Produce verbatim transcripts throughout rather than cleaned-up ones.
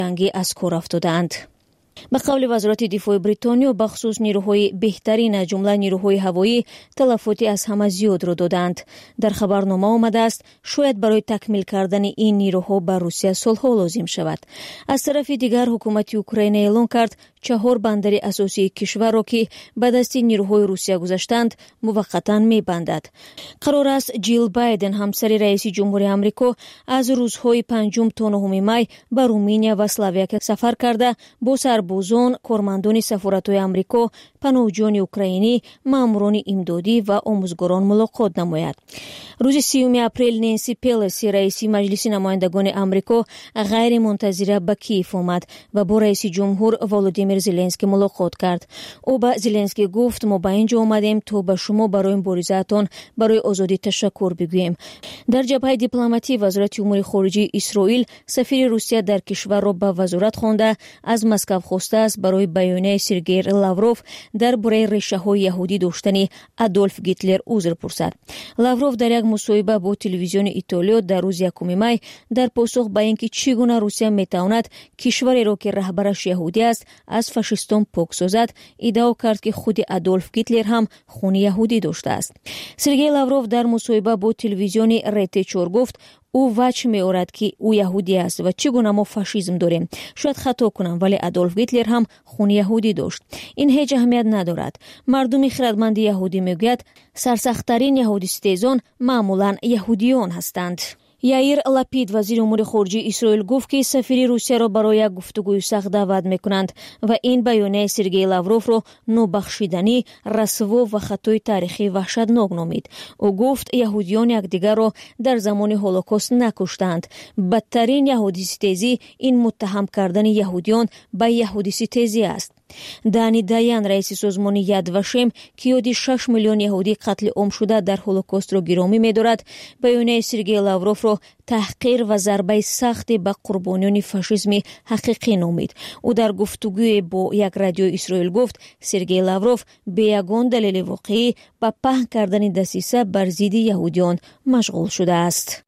جنگی از کار افتادند. به قول وزارت دفاع بریتانیا بخصوص نیروهای بهترین جمله نیروهای هوایی تلفاتی از همه زیاد را دادند. در خبرنامه آمده است شاید برای تکمیل کردن این نیروها به روسیه صلح لازم شود. از طرف دیگر حکومت اوکراین اعلام کرد چهار بندر اساسی کشور را که به دست نیروهای روسیه گذاشتند موقتا می‌بندد. قرار است جیل بایدن همسر رئیس جمهوری آمریکا از روزهای پنجم تا نهم می به رومانیا و اسلواکیه سفر کرده با سربازان، کارمندان سفارت‌های آمریکا، پناهجویان اوکراینی، ماموران امدادی و آموزگاران ملاقات نماید. روز سیوم اپریل نانسی پلوسی رئیس مجلس نمایندگان آمریکا غیر منتظره به کیف آمد و با رئیس جمهور ولودیمیر زلنسکی ملاقات کرد. او به زلنسکی گفت ما به اینجا آمدیم تا به شما برای مبارزه‌تان برای آزادی تشکر بگوییم. در جبهه دیپلماتی وزارت امور خارجه اسرائیل سفیر روسیه در کشور را به وزارت خوانده از مسکو خواسته است برای بیانیه سرگئی لاوروف درباره ریشه‌های یهودی داشتن آدولف هیتلر عذر پرسد. لاوروف در یک مصاحبه با تلویزیون ایتالیا در روز یکم می در پاسخ به اینکه چگونه روسیه میتواند کشوری را که رهبرش یهودی است از فاشیستان پاک سازد ادعا کرد که خود آدولف هیتلر هم خون یهودی داشته است. سرگئی لاوروف در مصاحبه با تلویزیون ریت چهار گفت او وجه می آورد که او یهودی است و چگونه ما فاشیسم داریم. شاید خطا کنم ولی آدولف هیتلر هم خون یهودی داشت. این هیچ اهمیت ندارد. مردم خردمند یهودی میگوید سرسخت‌ترین یهودی ستیزان معمولا یهودیان هستند. یائیر لاپید وزیر امور خارجه اسرائیل گفت که سفیر روسیه را برای گفتگوی سخت دعوت میکنند و این بیانیه سرگئی لاوروف را نابخشودنی، رسوا و خطای تاریخی وحشتناک نامید. او گفت یهودیان یکدیگر را در زمان هولوکاست نکشتند. بدترین یهودی ستیزی این متهم کردن یهودیان به یهودی ستیزی است. دانی دایان رئیس سازمان ید وشم که یاد شش میلیون یهودی قتل عام شده در هولوکاست را گرامی می‌دارد بیانیه سرگئی لاوروف را تحقیر و ضربه سخت به قربانیان فاشیسم حقیقی نامید. او در گفتگوی با یک رادیو اسرائیل گفت سرگئی لاوروف به یگان دلیل واقعی به پهن کردن دسیسه بر ضد یهودیان مشغول شده است.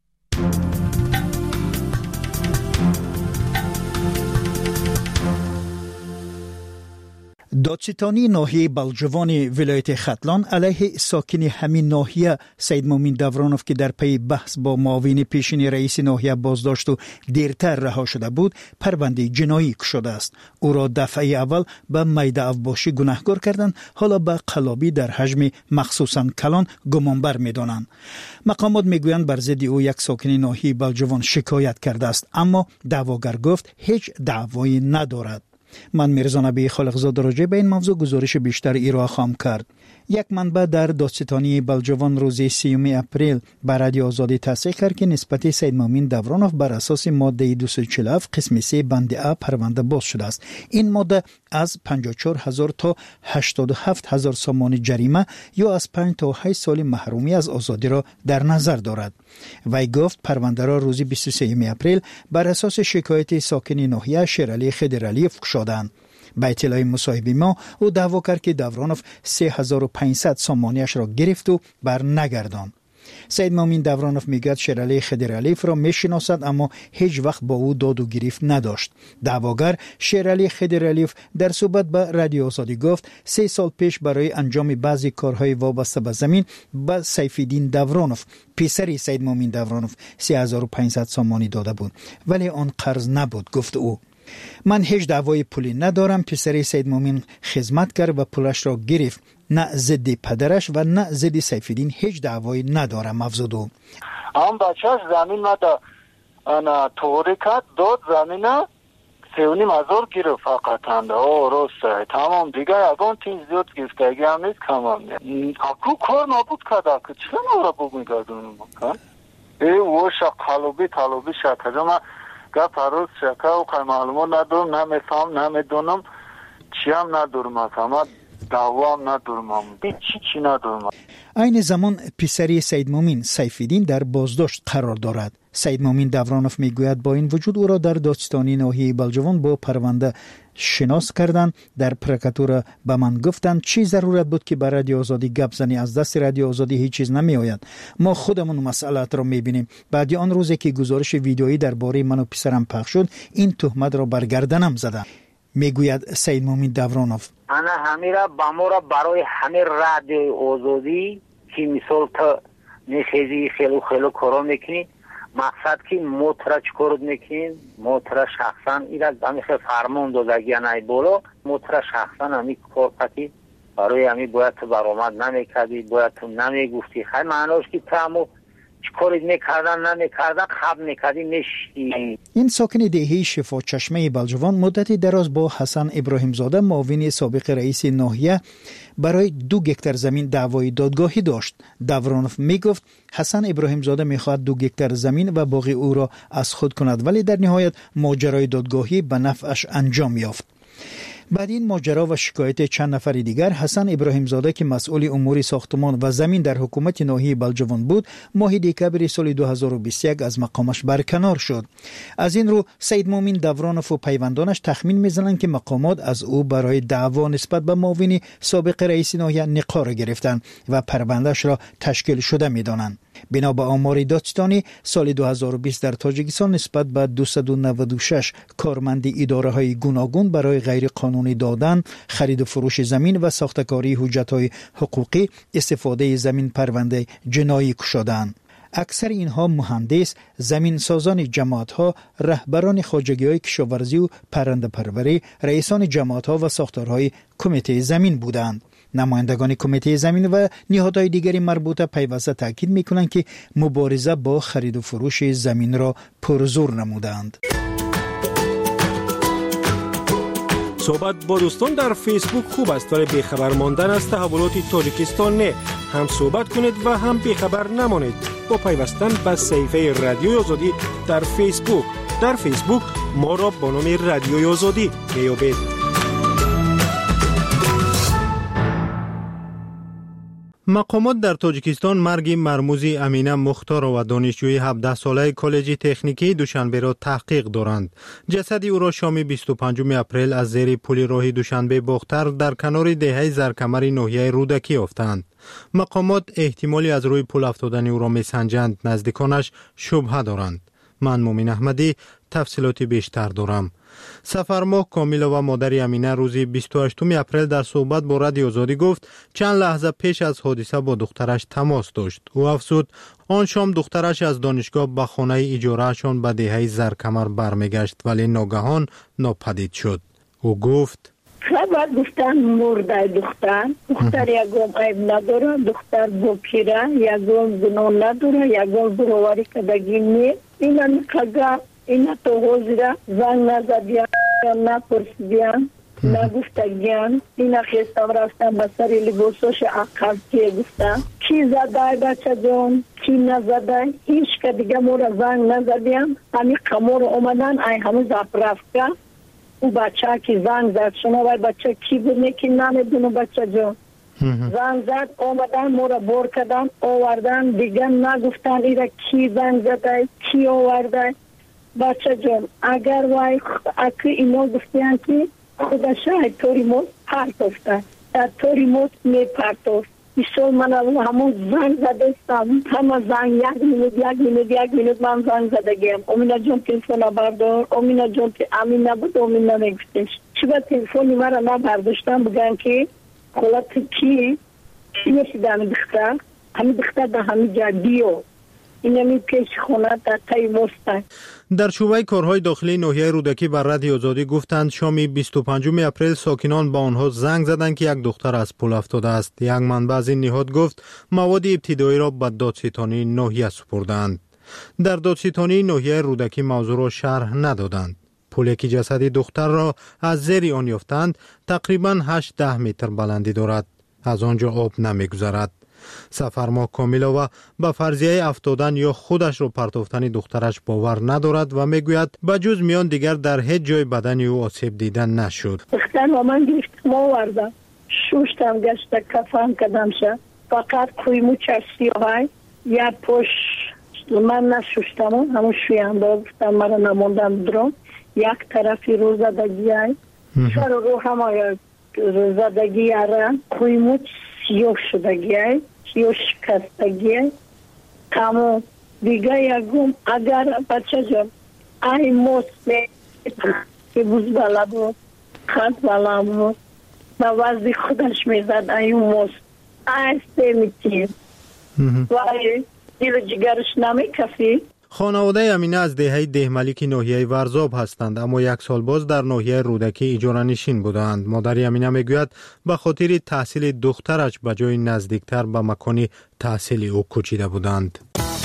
دادستانی ناحیه بلجوان ولایت ختلان علیه ساکن همین ناحیه سید مومن دورانوف که در پی بحث با معاون پیشین رئیس ناحیه بازداشت و دیرتر رها شده بود پرونده جنایی شده است. او را دفعه اول به میده افباشی گناهکار کردند، حالا به قلابی در حجم مخصوصا کلان گمانبر می‌دانند. مقامات میگویند بر ضد او یک ساکن ناحیه بلجوان شکایت کرده است، اما دعواگر گفت هیچ دعوایی ندارد. من میرزا نبی خالقزاده راجع به این موضوع گزارش بیشتر ارائه خواهم کرد. یک منبع در دادستانی بلجوان روز سیوم اپریل بر رادیو آزادی تصریح کرد که نسبت سید مومن دورانوف بر اساس ماده دویست و چهل و هفت قسم سه بند ا پرونده باز شده است. این ماده از پنجاه و چهار هزار تا هشتاد و هفت هزار سامان جریمه یا از پنج تا هشت سال محرومی از آزادی را در نظر دارد. وی گفت پرونده را روز بیست و سوم اپریل بر اساس شکایت ساکن ناحیه شیرعلی خضرعلی فشردند. به اطلاع مصاحبه ما او دعوا کرد که دورانوف سه هزار و پانصد سامانیش را گرفت و بر نگرداند. سید مومن دورانوف میگوید شیرعلی خضرعلی را میشناسد اما هیچ وقت با او داد و گرفت نداشت. دعواگر شیرعلی خضرعلی در صحبت به رادیو آزادی گفت سه سال پیش برای انجام بعضی کارهای وابسته به زمین به سیفالدین دورانوف پسر سید مومن دورانوف سه هزار و پانصد سامانی داده بود، ولی آن قرض نبود. گفت او من هیچ دعوای پولی ندارم. پسر سید مومن خدمت کرد و پولش را گرفت. نه ضد پدرش و نه ضد سیفالدین هیچ دعوایی ندارم. افزود او هم بچهش زمین ما دا انا توریکت داد زمینه سیونیم هزار گرفت فقط هنده او روسته تمام دیگه اگان تیز زیاد گرفتگی هم نیست کمام نیست اکو کار نبود کده که چه نورا بود میگردونیم کن ای وشا قلوبی طلوبی شکر ما گفت روز شکر و که معلومات ندارم نمیفهم نمیدونم چی هم ندارم اما دعوا هم ندارم چی چی ندارم. این زمان پسری سید مومین سیف‌الدین در بازداشت قرار دارد. سید مومین دورانوف میگوید با این وجود او را در دادستانی ناحیه بلجوان با پرونده شناس کردند. در پرکاتور به من گفتند چی ضرورت بود که بر رادیو آزادی گپ زنی؟ از دست رادیو آزادی هیچ چیز نمی آید. ما خودمون مسئلات را میبینیم. بعد آن روزی که گزارش ویدئویی درباره من و پسرم پخش شد این تهمت را بر گردنم زدند. میگوید سید مومین دورانوف. انا همیرا بامورا برای همه رادیو آزادی که مثال تا نخیزی خیلو خیلو کارا میکنی مقصد که موترا چکارد میکنین موترا شخصا ایرا همیشه فرمان دادگی نای بولو موترا شخصا همی کار پتی برای همی باید تو برآمد نمیکردی باید تو نمیگفتی خیلی معناش که تامو چکارید میکردن نمیکردن خب میکردی نشتی. این ساکن دهه شفا چشمه بلجوان مدتی دراز با حسن ابراهیم زاده معاون سابق رئیس ناحیه برای دو گکتر زمین دعوای دادگاهی داشت. دورانوف میگفت حسن ابراهیم زاده میخواهد دو گکتر زمین و باقی او را از خود کند ولی در نهایت ماجرای دادگاهی به نفعش انجام یافت. بعد این ماجرا و شکایت چند نفر دیگر حسن ابراهیم زاده که مسئول امور ساختمان و زمین در حکومت ناحیه بلجوان بود ماه دکبر سال دو هزار و بیست و یک از مقامش برکنار شد. از این رو سید مومین دورانوف و پیوندانش تخمین میزنند که مقامات از او برای دعوا نسبت به معاون سابق رئیس ناحیه نقار گرفتند و پروندهش را تشکیل شده میدانند. بنا به آمار دادستانی سال دو هزار و بیست در تاجیکستان نسبت به دویست و نود و شش کارمند اداره های گوناگون برای غیر قانونی دادن، خرید و فروش زمین و ساختکاری حجت های حقوقی استفاده زمین پرونده جنایی کشادند. اکثر اینها مهندس، زمین سازان جماعت ها، رهبران خواجگی های کشاورزی و پرنده پروری، رئیسان جماعت ها و ساختارهای کمیته زمین بودند. نمایندگان کمیته زمین و نهادهای دیگری مربوطه پیوسته تاکید میکنند که مبارزه با خرید و فروش زمین را پرزور نمودند. صحبت با دوستان در فیسبوک خوب است ولی بیخبر ماندن از تحولات تاجیکستان نه. هم صحبت کنید و هم بیخبر نمانید با پیوستن به صفحه رادیو آزادی در فیسبوک. در فیسبوک ما را با نام رادیو آزادی میابید. مقامات در تاجیکستان مرگ مرموز امینه مختار و دانشجوی هفده ساله کالج تکنیکی دوشنبه را تحقیق دارند. جسد او را شام بیست و پنجم اپریل از زیر پل راه دوشنبه باختر در کنار دهه زرکمر ناحیه رودکی یافتند. مقامات احتمالی از روی پل افتادن او را میسنجند، نزدیکانش شبهه دارند. من مومن احمدی تفصیلات بیشتر دارم. سفرماه کامیلا و مادر امینه روزی بیست و هشتم اپریل در صحبت با رادیو آزادی گفت چند لحظه پیش از حادثه با دخترش تماس داشت. او افزود آن شام دخترش از دانشگاه به خانه اجارهشان به دهه زرکمر برمیگشت ولی ناگهان ناپدید شد. او گفت خبر گفتن مرده دختر دختر یکم عیب نداره، دختر بکیره، یکم گناه نداره، یکم برواری کدگی نی اینا نکگه اینا تو حوزیره زن نزدیم نپرسیدیم نگفتگیم اینا خیستم رفتم بسری لباسوش عقب که گفتم کی زده بچه جون کی نزده هیچ که دیگه مورا زن نزدیم همی قمور اومدن ای همه زب رفته او بچه که زنگ زد شما باید بچه کی بود نکی نمیدونو بچه جون زنگ زد اومدن مورا بور کردن آوردن دیگه نگفتن ایره کی زنگ زده کی آورده بچه جون اگر وای اکی اینا گفتیان که خدا شاید توری موت پرتوفته در توری موت می پرتوفت ایشون من همون زنگ زده استم همه زنگ یک مینوت یک مینوت یک مینوت من زنگ زده گیم امینا جون تلفن بردار امینا جون که امین نبود امینا نگفتش چی با تلفنی مرا نبرداشتم بگن که خلط کی کی نشیده همین دختر همین دختر در همین جا دیو اینمی پیش خونه در تای مستن. در شعبه کارهای داخلی ناحیه رودکی بر رادیو آزادی گفتند شام بیست و پنجم اپریل ساکنان با آنها زنگ زدند که یک دختر از پل افتاده است. یک منبع از این نهاد گفت مواد ابتدایی را به دادستانی ناحیه سپردند. در دادستانی ناحیه رودکی موضوع را شرح ندادند. پلی که جسد دختر را از زیر آن یافتند تقریباً هشت ده متر بلندی دارد. از آنجا آب نمیگذرد. سفرماه کامیلا و به فرضیه افتادن یا خودش رو پرتافتن دخترش باور ندارد و میگوید بجز میان دیگر در هیچ جای بدن او آسیب دیدن نشد. دختر و من گفتم آوردم شوشتم گشت کفن کدم شد فقط کویموچ سیاهی یا پوش من نشوشتم همون شوینده گفتم مرا نموندم درم یک طرفی رو زدگی های سر رو همه رو زدگی ها کویموچ سیاه شدگی های سیاه شکستگی های کامو دیگه یکم اگر بچه جان ای موست که بوز بالا بود خط بالا بود و وزی خودش میزد ای موست ای سمیتیم و ای دیل جگرش نمی کفی. خانواده امینه از دهه دهملیک ناحیه ورزاب هستند اما یک سال باز در ناحیه رودکی اجاره نشین بودند. مادر امینه میگوید به خاطر تحصیل دخترش به جای نزدیکتر به مکان تحصیل او کوچیده بودند.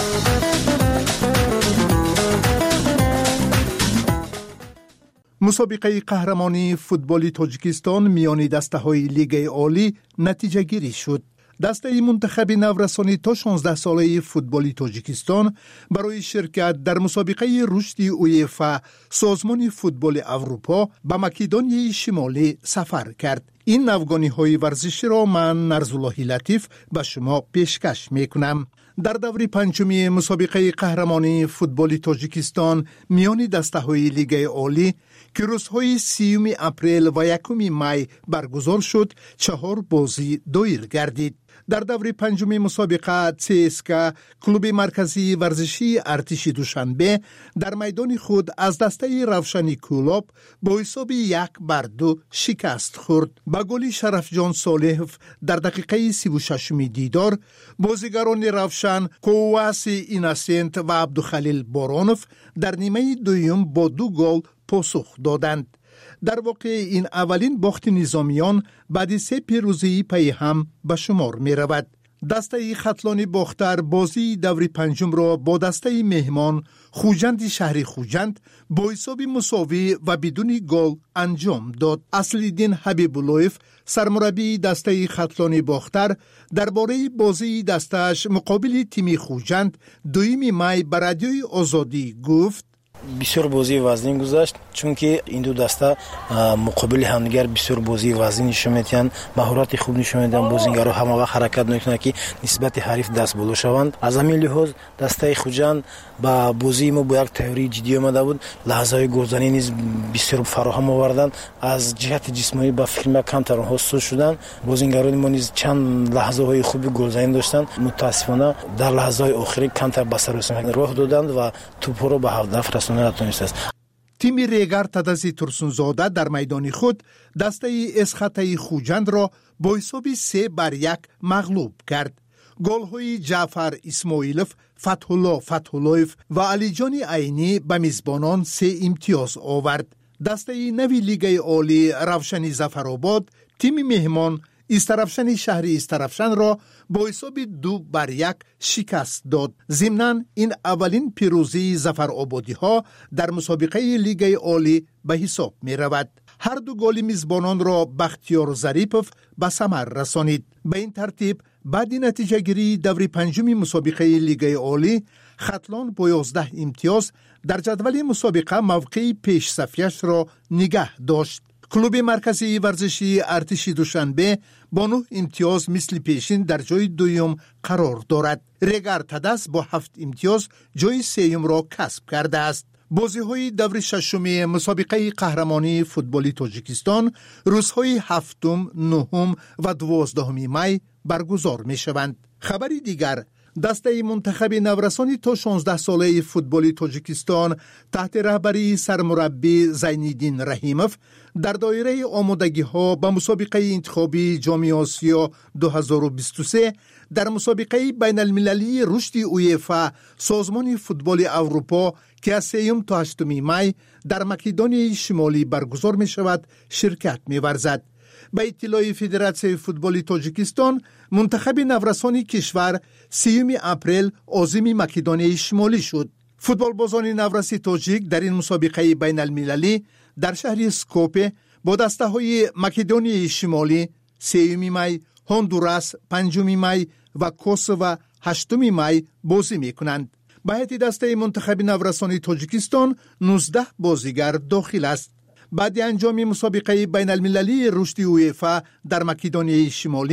مسابقه قهرمانی فوتبال تاجیکستان میان دسته‌های لیگ عالی نتیجه گیری شد. دسته منتخب نورسانی تا شانزده ساله فوتبال تاجیکستان برای شرکت در مسابقه رشد اویفا سازمان فوتبال اروپا به مکدونیای شمالی سفر کرد. این نوگانی های ورزشی را من نرزالله لطیف به شما پیشکش می کنم. در دور پنجمی مسابقه قهرمانی فوتبال تاجیکستان میان دسته های لیگ عالی که روزهای سیوم اپریل و یکم مای برگزار شد چهار بازی دایر گردید. در دور پنجمی مسابقه سی اس کے کلوب مرکزی ورزشی ارتش دوشنبه در میدان خود از دسته روشنی کلوب با حساب یک بر دو شکست خورد. با گل شرف جان صالح در دقیقه سی و شش دیدار بازیگران روشن کوواس ایناسنت و عبدالخلیل بارانوف در نیمه دوم با دو گل پاسخ دادند. در واقع این اولین باخت نظامیان بعد سه پیروزی پی هم به شمار می رود. دسته خطلانی باختر بازی دور پنجم را با دسته مهمان خوجند شهر خوجند با حساب مساوی و بدون گل انجام داد. اصلالدین حبیب‌اللهیف سرمربی دسته خطلانی باختر درباره بازی دستش مقابل تیم خوجند دویم مای بر رادیوی آزادی گفت: بسیار بازی وزنی گذاشت چون که این دو دسته مقابل همدیگر بسیار بازی وزنی نشون میدن، مهارت خوب نشون میدن، بازیگرا همه وقت حرکت میکنن که نسبت حریف دست بالا شوند. از همین لحاظ دسته خوجند با بازی ما با یک تئوری جدی اومده بود، لحظه گلزنی نیز بسیار فراهم آوردن، از جهت جسمانی با فیلم کم تر هست شدن. بازیگران ما نیز چند لحظه های خوب گلزنی داشتن، متاسفانه در لحظه های آخری کم تر به سر رسوندن راه دادند و توپ رو به هدف رساندن نتونسته. تیم ریگر تدزی ترسونزاده در میدان خود دسته اسخطه خوجند را با حساب سه بر یک مغلوب کرد. گل‌های جعفر اسماعیلوف، فتح‌الله فتح‌اللهیف و علی جان عینی به میزبانان سه امتیاز آورد. دسته نوی لیگ عالی روشنی ظفرآباد تیم مهمان استرفشن شهر استرفشن را با حساب دو بر یک شکست داد. ضمناً این اولین پیروزی ظفرآبادی ها در مسابقه لیگ عالی به حساب می رود. هر دو گل میزبانان را بختیار ظریفوف به ثمر رسانید. به این ترتیب بعد نتیجه گیری دور پنجم مسابقه لیگ عالی خطلان با یازده امتیاز در جدول مسابقه موقع پیش صفیش را نگه داشت. کلوب مرکزی ورزشی ارتش دوشنبه با نه امتیاز مثل پیشین در جای دوم قرار دارد. ریگر تدس با هفت امتیاز جای سوم را کسب کرده است. بازی های دور ششمی مسابقه قهرمانی فوتبال تاجیکستان روزهای هفتم، نهم و دوازدهم می برگزار می شوند. خبری دیگر، دسته منتخب نورسانی تا شانزده ساله فوتبال تاجیکستان تحت رهبری سرمربی زینالدین رحیموف در دایره آمادگی ها به مسابقه انتخابی جام آسیا دو هزار و بیست و سه در مسابقه بین المللی رشد اویفا سازمان فوتبال اروپا که از سوم تا هشتم می در مکدونیای شمالی برگزار می شود شرکت می ورزد. به اطلاع فدراسیون فوتبال تاجیکستان منتخب نورسانی کشور سیوم اپریل عازم مکدونیای شمالی شد. فوتبال بازان نورسی تاجیک در این مسابقه بین المللی در شهر سکوپه با دسته های مکدونیای شمالی سیوم می، هندوراس پنجم می و کوسوو هشتم می بازی می کنند. به هیئت دسته منتخب نورسانی تاجیکستان نوزده بازیگر داخل است. بعد انجام مسابقه بین المللی رشد اویفا در مکدونیای شمالی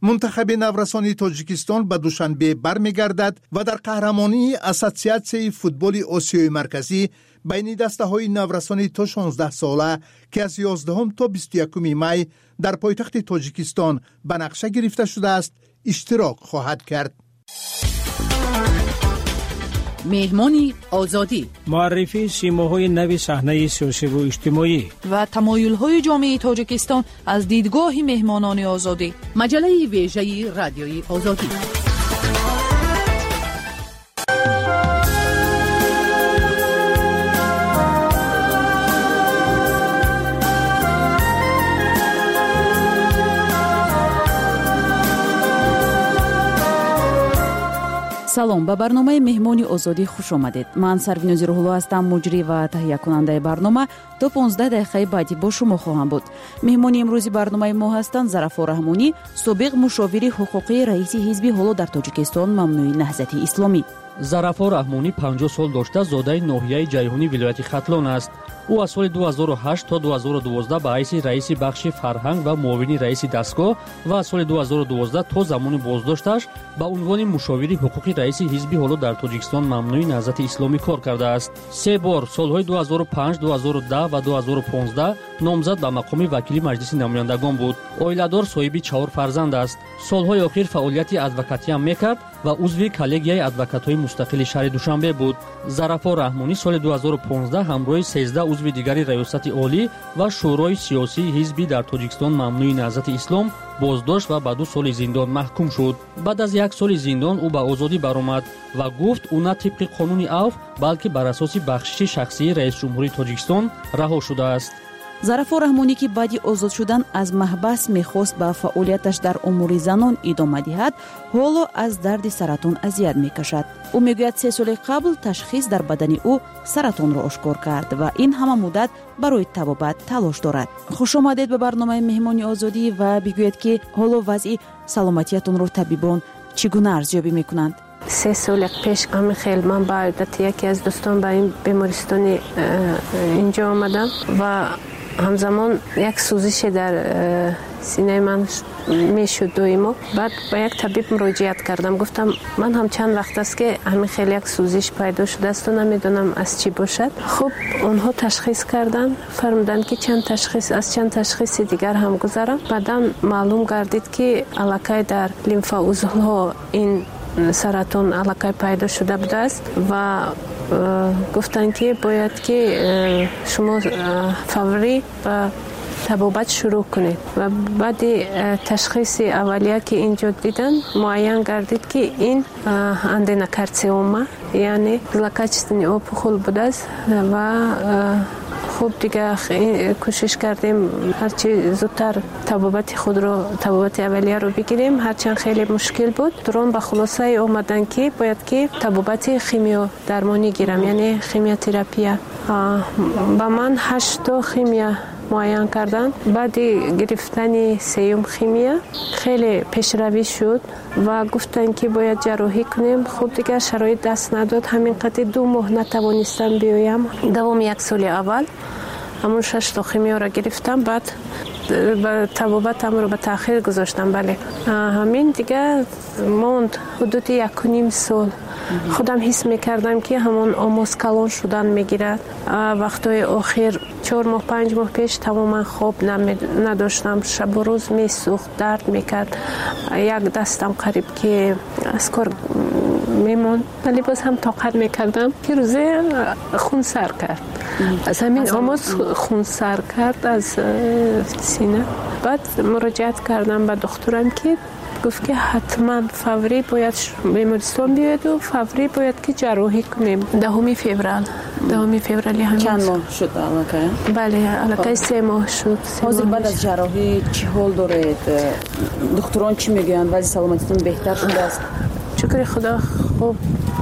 منتخب نورسانی تاجیکستان به دوشنبه برمیگردد و در قهرمانی اسوسیاسیون فوتبال آسیای مرکزی بین دسته‌های نورسانی تا شانزده ساله که از یازدهم تا بیست و یکم می در پایتخت تاجیکستان به نقشه گرفته شده است اشتراک خواهد کرد. مهمانی آزادی، معرفی سیماهای نوی صحنه سیاسی و اجتماعی و تمایل‌های جامعه تاجیکستان از دیدگاه مهمانان آزادی. مجله ویژه رادیوی آزادی. салом, ба барномаи меҳмони озодӣ хуш омадед. ман Сарвинози Рӯҳулло ҳастам, муҷрӣ ва таҳиякунандаи барнома. то понздаҳ дақиқаи баъдӣ бо шумо хоҳам буд. меҳмони имрӯзи барномаи мо ҳастанд Зарафор Раҳмонӣ, собиқ мушовири ҳуқуқии раиси ҳизби ҳоло дар Тоҷикистон мамнӯи Наҳзати Исломӣ. Зарафор Раҳмонӣ панҷоҳ сол дошта зодаи ноҳияи Ҷайҳунӣ вилояти Хатлон аст. ӯ аз соли ду ҳазору ҳашт то ду ҳазору дувоздаҳ ба ҳайси раиси бахши фарҳанг ва муовини раиси дастгоҳ ва аз соли ду ҳазору дувоздаҳ то замони боздошташ ба унвони мушовири ҳуқуқи раиси ҳизби ҳоло дар Тоҷикистон мамнӯи Наҳзати Исломӣ кор кардааст. се бор солҳои ду ҳазору панҷ, ду ҳазору даҳ ва ду ҳазору понздаҳ номзад ба мақоми вакили Маҷлиси намояндагон буд. Оиладор, соҳиби чаҳор фарзанд аст. Солҳои охир фаъолияти адвокатиам мекард ва узви коллегияи адвокатҳои мустақили шаҳри Душанбе буд. Зарафор Раҳмонӣ соли ду ҳазору понздаҳ ҳамроҳи сездаҳ узви дигари раёсати олӣ ва шӯрои сиёсии ҳизби дар Тоҷикистон мамнӯи Наҳзати Ислом боздошт ва ба ду соли зиндон маҳкум шуд. баъд аз як соли зиндон ӯ ба озодӣ баромад ва гуфт ӯ на тибқи қонуни авф, балки бар асоси бахшиши шахсии раисҷумҳурии Тоҷикистон раҳо шудааст. Зарафор Раҳмонӣ ки баъди озод шудан аз маҳбас мехост ба фаъолияташ дар умури занон идома диҳад, ҳоло аз дарди саратон азият мекашад. ӯ мегӯяд се соли қабл ташхис дар бадани ӯ саратонро ошкор кард ва ин ҳама муддат барои табобат талош дорад. хушомадед ба барномаи меҳмони озодӣ ва бигӯед ки ҳоло вазъи саломатиятонро табибон чӣ гуна арзёбӣ мекунанд? سه سال پیش همین خیلی من با عادت یکی از دوستان به این بیمارستان اینجا آمدم و همزمان یک سوزش در سینه من میشد دائما. بعد با یک طبیب مراجعت کردم، گفتم من هم چند وقت است که همین خیلی یک سوزش پیدا شده است و نمیدونم از چی باشد. خب اونها تشخیص کردن، فرمودن که چند تشخیص از چند تشخیص دیگر هم گذارم. بعدا معلوم گردید که علاقه در لیمف عضوها این سرطان علاقه پیدا شده بوده است و گفتن که باید که شما فوری و طبابت شروع کنید. و بعد تشخیص اولیه که اینجا دیدن معین گردید که این اندینوکارسینوما یعنی زلکاچستانی اوپخول بوده است و خوب دیگه کوشش کردیم هرچی زودتر طبابت خود رو طبابت اولیه رو بگیریم، هرچند خیلی مشکل بود. درون به خلاصه اومدن که باید که طبابت خیمیا درمانی گیرم، یعنی خیمیا تراپی. با من هشت تا خیمیا معین کردن. بعد گرفتن سیوم خیمیا خیلی پیشروی شد و گفتن که باید جراحی کنیم. خب دیگه شرایط دست نداد، همین قدر دو ماه نتوانستم بیایم. دوم یک سال اول همون شش تا خیمیا را گرفتم، بعد طبابتم رو به تأخیر گذاشتم. بله همین دیگه موند حدود یک و نیم سال. خودم حس میکردم که همون آموز کلان شدن میگیرد. وقتای آخر چهار ماه پنج ماه پیش تماما خواب نداشتم، شب و روز میسوخت، درد میکرد. یک دستم قریب که از کار میمون، ولی باز هم طاقت میکردم که روزه خون سر کرد. از همین آموز خون سر کرد از سینه. بعد مراجعت کردم به دکترم که گفت که حتما فوری باید بیمارستان بیاید و فوری باید که جراحی کنیم. دهم فوریه دهم فوریه همین چند ماه شد علاقه؟ بله علاقه سه ماه شد. حاضر بعد از جراحی چی حال دارید؟ دکتران چی میگن؟ وضع سلامتیتون بهتر شده است؟ شکر خدا خوب.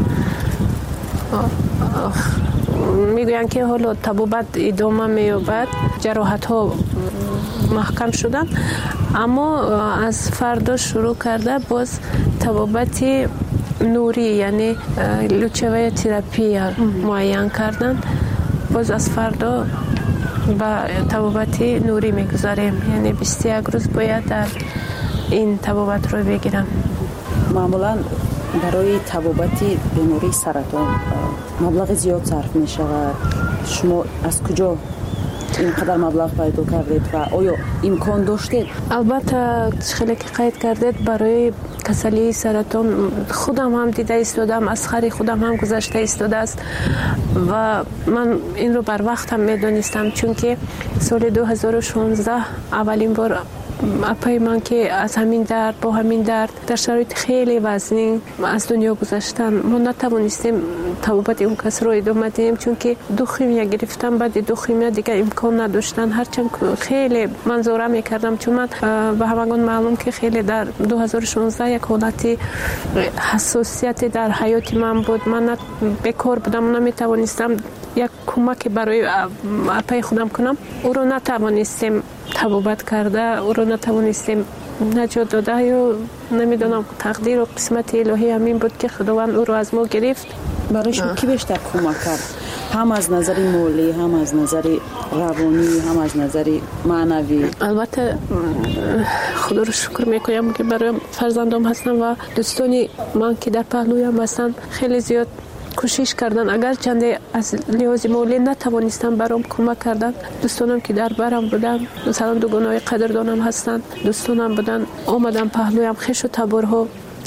میگوین که حالا طبابت ادامه مییابد، جراحت ها محکم شدن، اما از فردا شروع کرده باز طبابت نوری یعنی لوچوه تراپی معین کردن. باز از فردا با طبابت نوری میگذاریم، یعنی بیست و یک روز باید در این табобат رو بگیرم. معمولا برای табобати بیماری سرطان مبلغ زیاد صرف می شود. شما از کجا اینقدر مبلغ پیدا کردید و آیا امکان داشتید؟ البته خیلی که قید کردید برای کسلی سرطان خودم هم دیده ایستادم، از خری خودم هم گذشته ایستاده است و من این رو بر وقت هم میدونستم، چون که سال دو هزار و شانزده اولین بار اپای من که از همین درد با همین درد در شرایط خیلی وزنی از دنیا گذشتن، ما نتوانستیم табобати اون کس رو ادامه دهیم، چون که دو خیمیا گرفتم، بعد دو خیمیا دیگه امکان نداشتن. هرچند خیلی منظوره میکردم، چون من به همگان معلوم که خیلی در دو هزار و شانزده یک حالتی حساسیت در حیات من بود. من بیکار بودم، نمیتوانستم یک کمک برای اپای خودم کنم. او رو نتوانستیم табобат کرده، او رو نتوانستیم نجات داده، یا نمیدونم تقدیر و قسمت الهی همین بود که خداوند او رو از ما گرفت. برای شما کی بیشتر کمک کرد؟ هم از نظر مالی، هم از نظر روانی، هم از نظر معنوی؟ البته خدا رو شکر میکنم که برای فرزندام هستم و دوستانی من که در پهلویم هستن خیلی زیاد کوشش کردن، اگر چنده از لحاظ مالی نتوانستم برام کمک کردن. دوستانم که در برم بودن، مثلا دوگانای قدردانم هستن، دوستانم بودن آمدن پهلویم، خش و تبرها،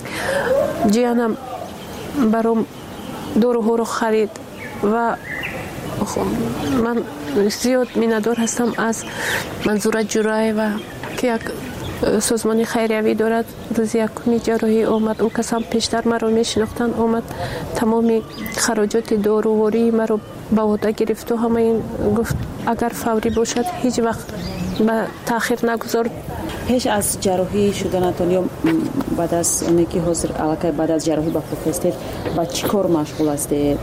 جیانم برام دورو رو خرید و من زیاد میندار هستم از منظور جرای و که یک سازمان خیریوی دارد. روز یکمی جراحی آمد، او کسان پیشتر مرا میشناختن، آمد تمامی خراجات داروواری مرا به عهده گرفت و همه این گفت اگر فوری باشد هیچ وقت به تاخیر نگذار. پیش از جراحی شدنتان یا بعد از اونی که حاضر علاقه بعد از جراحی با خود هستید با چی کار مشغول هستید؟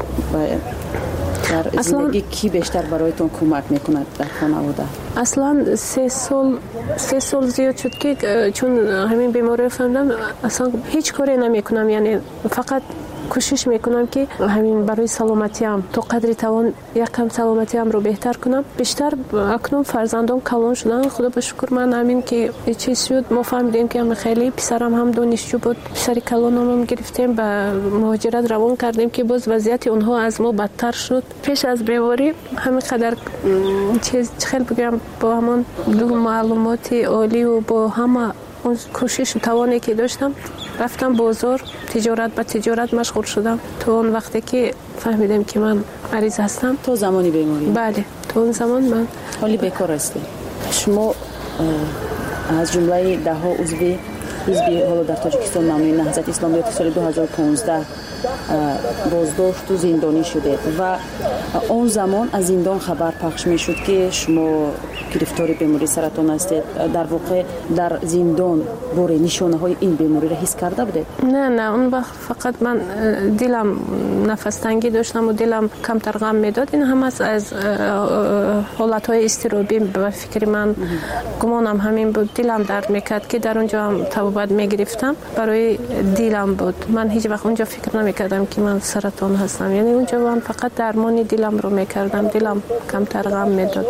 در زندگی کی بیشتر برایتون کمک میکند در خانواده؟ اصلا سه سال سه سال زیاد شد که چون همین بیماری فهمیدم اصلا هیچ کاری نمیکنم، یعنی فقط کوشش میکنم که همین برای سلامتیم تا قدری توان یکم سلامتیم رو بهتر کنم. بیشتر اکنون فرزندان کلان شدن، خدا به شکر. من همین که چیز شد ما فهمیدیم که خیلی پسرم هم دانشجو بود، پسری کلانم هم گرفتیم به مهاجرت روان کردیم که باز وضعیت اونها از ما بدتر شد. پیش از بیماری همین قدر چیز خیلی بگم با همان دو معلومات عالی و با همه اون کوشش و توانی که داشتم رفتم بازار، تجارت به تجارت مشغول شدم تا اون وقتی که فهمیدم که من مریض هستم. تو زمانی بیماری؟ بله، تو اون زمان من حالی بیکار هستی. شما از جمله ده ها عضو حزب حالا در تاجیکستان نامی نهضت اسلامیات سال دو هزار و پانزده بازداشت و زندانی شده و اون زمان از زندان خبر پخش می شد که شما گرفتار بیماری سرطان هستید. در واقع در زندان بار نشانه های این بیماری را حس کرده بودید؟ نه نه، اون وقت فقط من دلم نفس تنگی داشتم و دلم کمتر غم میداد. این هم از از حالت های اضطرابی به فکر من گمانم همین بود. دلم درد میکرد که در اونجا هم табобат میگرفتم، برای دلم بود. من هیچ وقت اونجا فکر نمیکردم که من سرطان هستم، یعنی اونجا من فقط درمان دلم رو میکردم، دلم کمتر غم میداد.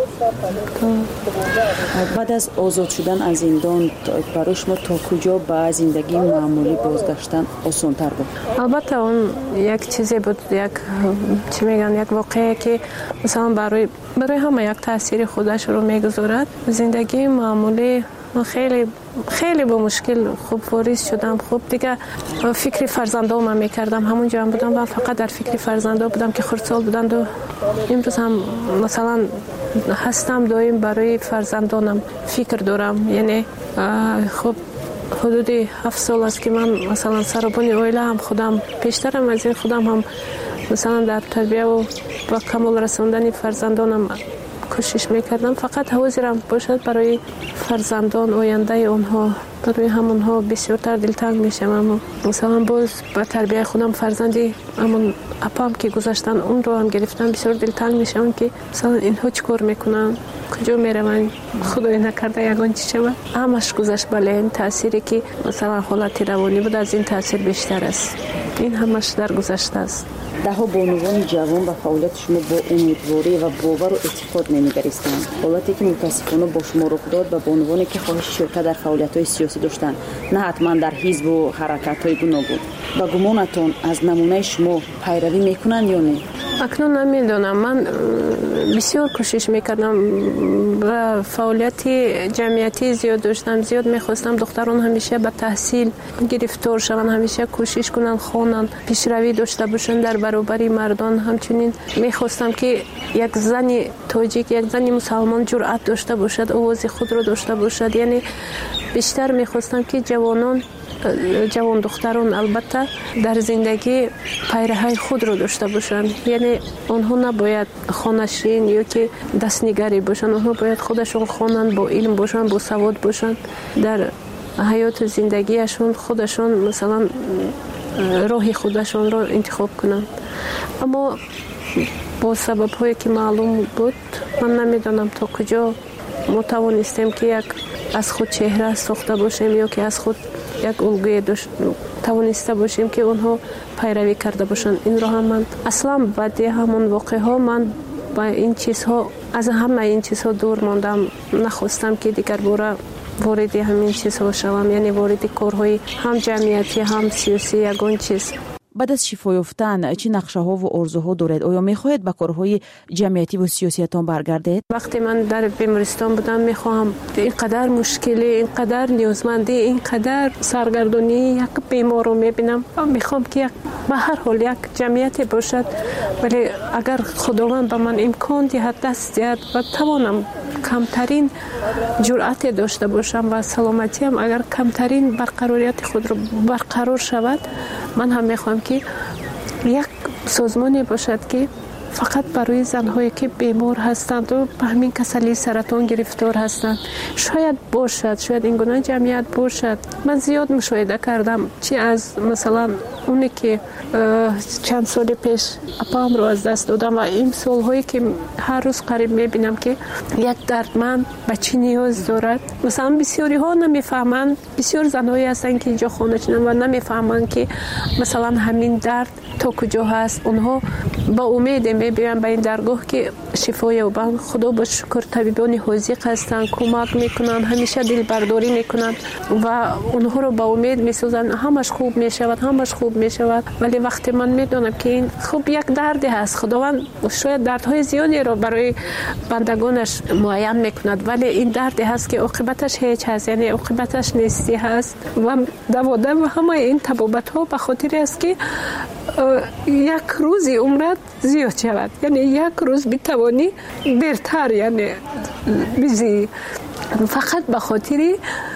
بعد از آزاد شدن از زندان برای شما تا کجا به زندگی معمولی بازگشتن آسان‌تر بود؟ البته اون یک چیزی بود، یک چی میگن یک واقعه که مثلا برای برای همه یک تاثیر خودش رو میگذارد. زندگی معمولی من خیلی خیلی با مشکل خوب واریز شدم. خوب دیگه فکر فرزندام میکردم، همونجا هم بودم و فقط در فکر فرزندا بودم که خردسال بودند و امروز هم مثلا هستم دایم برای فرزندانم فکر دارم. یعنی خب حدودی هفت سال است که من مثلا سربانی اویله هم خودم پیشترم از این خودم هم مثلا در تربیه و با کمال رساندن فرزندانم کوشش میکردم. فقط حاضرم باشد برای فرزندان آینده اونها، برای همونها بسیارتر دلتنگ میشم. اما مثلا باز با تربیه خودم فرزندی همون اپام که گذاشتن اون رو هم گرفتم، بسیار دلتنگ میشم که مثلا اینها چی کار میکنن، کجا میروند، خدای نکرده یگان چی شود. همش گذشت. بله این تأثیری که مثلا حالت روانی بود از این تأثیر بیشتر است. این همش در گذشته است. دهها بانوان جوان به فعالیت شما با امیدواری و باور و اعتقاد نمیگریستند. حالتی که متاسفانه با شما رخ داد به بانوانی که خواهش شرکت در فعالیت‌های سیاسی داشتند، نه حتما در حزب و حرکت‌های گوناگون. با گمانتون از نمونه شما پیروی میکنند یا نه؟ اکنون نمیدونم. من بسیار کوشش میکردم و فعالیت جمعیتی زیاد داشتم، زیاد میخواستم دختران همیشه به تحصیل گرفتار شوند، همیشه کوشش کنن خوانن، پیشروی داشته باشن در برابر مردان. همچنین میخواستم که یک زن تاجیک، یک زن مسلمان جرأت داشته باشد، آواز خود را داشته باشد. یعنی بیشتر میخواستم که جوانان جوان دختران البته در زندگی پیرهی خود رو داشته باشند. یعنی آنها نباید خانشین یا که دستنگری باشند، آنها باید خودشون خوانند، با علم باشند، با سواد باشند، در حیات زندگیشون خودشون مثلا راه خودشون را انتخاب کنند. اما با سبب هایی که معلوم بود، من نمیدانم تا کجا ما توانستیم که یک از خود چهره ساخته باشیم یا که از خود یک الگوی توانسته باشیم که اونها پیروی کرده باشن. این رو هم من اصلا بعد همون واقعه ها من با این چیزها از همه این چیزها دور ماندم. نخواستم که دیگر باره وارد همین چیزها شوم، یعنی وارد کارهای هم جمعیتی هم سیاسی یگان چیز. بعد از شفا یافتن چه نقشه ها و آرزوها دارید؟ آیا میخواهید به کارهای جمعیتی و سیاسیتان برگردید؟ وقتی من در بیمارستان بودم میخواهم اینقدر مشکلی، اینقدر نیازمندی، اینقدر سرگردانی یک بیمار رو میبینم، میخوام که یک به هر حال یک جمعیتی باشد، ولی اگر خداوند به من امکان دهد، دست دهد و توانم کمترین جرأت داشته باشم و سلامتیم اگر کمترین برقراریت خود رو برقرار شود، من هم میخوام که یک سازمانی باشد که فقط برای زنهایی که بیمار هستند و به همین کسلی سرطان گرفتار هستند شاید باشد، شاید این گونه جمعیت باشد. من زیاد مشاهده کردم، چی از مثلا اونی که چند سال پیش اپام رو از دست دادم و این سالهایی که هر روز قریب میبینم که یک دردمند به چی نیاز دارد. مثلا بسیاری ها نمیفهمند، بسیار زنهایی هستن که اینجا خانه چنن و نمیفهمند که مثلا همین درد تا کجا هست. اونها با امید میبینن به این درگاه که شفا یابند. خدا با شکر طبیبان حاذق هستن، کمک میکنن، همیشه دل برداری میکنن و اونها رو با امید میسازن همش خوب میشود، همش خوب میشود. ولی وقتی من میدونم که این خوب یک دردی هست، خداوند شاید دردهای زیادی رو برای بندگانش معین میکند، ولی این دردی هست که عاقبتش هیچ هست، یعنی عاقبتش نیستی هست و دوادم و همه این تبابت ها به خاطر است که یک روزی عمرت زیاد شود، یعنی یک روز بتوانی برتر یعنی بیزی، فقط به خاطر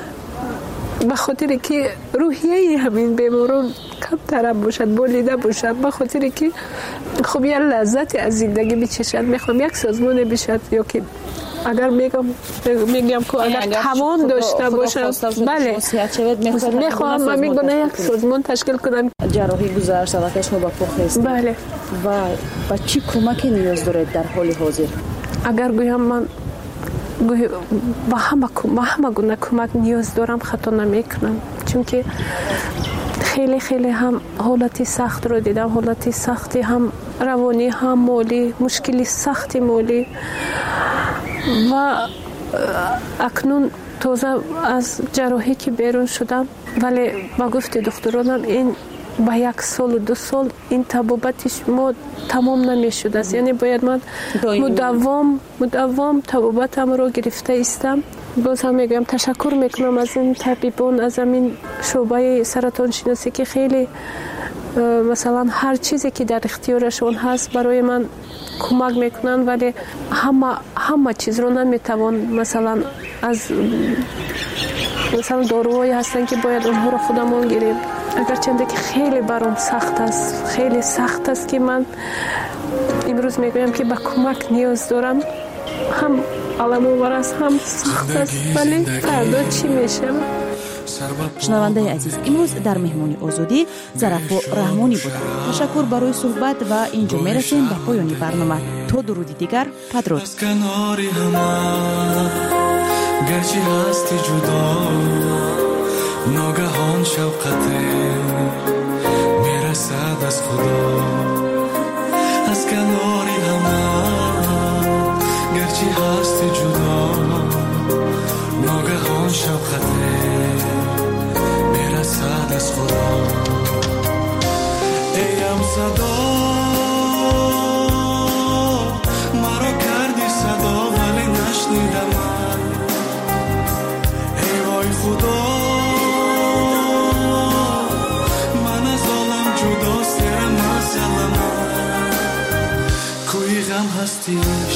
به خاطر که روحیه همین بیماران کمتر باشد، بولیده باشد، به خاطر که خب یه لذت از زندگی بچشد. میخوام یک سازمان بشد یا که اگر میگم میگم که اگر توان داشته باشم، بله میخوام من میگم یک سازمان تشکیل کنم. جراحی گذشت و شما با پخست، بله، و با چی کمکی نیاز دارید در حال حاضر؟ اگر گویم من با همه با همه گونه کمک نیاز دارم خطا نمیکنم، چون که خیلی خیلی هم حالتی سخت رو دیدم، حالتی سختی هم روانی هم مالی، مشکلی سختی مالی و اکنون تازه از جراحی که بیرون شدم، ولی با گفت دکترانم این با یک سال و دو سال این طبابتش ما تمام نمیشد است، یعنی باید من مداوم مداوم طبابتم رو گرفته استم. باز هم میگم تشکر میکنم از این طبیبان، از این شعبه سرطان شناسی که خیلی مثلا هر چیزی که در اختیارشون هست برای من کمک میکنن، ولی همه همه چیز رو نمیتوان مثلا از مثلا داروهایی هستن که باید اونها رو خودمون گیریم. اگرچه که خیلی برام سخت است، خیلی سخت است که من امروز میگویم که به کمک نیاز دارم، هم علم آور است هم سخت است، ولی فردا چی میشه؟ شنونده عزیز، امروز در مهمانی آزادی ظرفا رحمانی بودند. تشکر برای صحبت و اینجا میرسیم به پایان برنامه. تا درودی دیگر، بدرود. گرچه هستی جدا ناگهان شوقت میرسد از خدا. شب خطه میرسد از خدا ایم صدا مرا کردی صدا ولی نشنیدم من ای وای خدا من از عالم جداست تیره مسئله من کوی غم هستی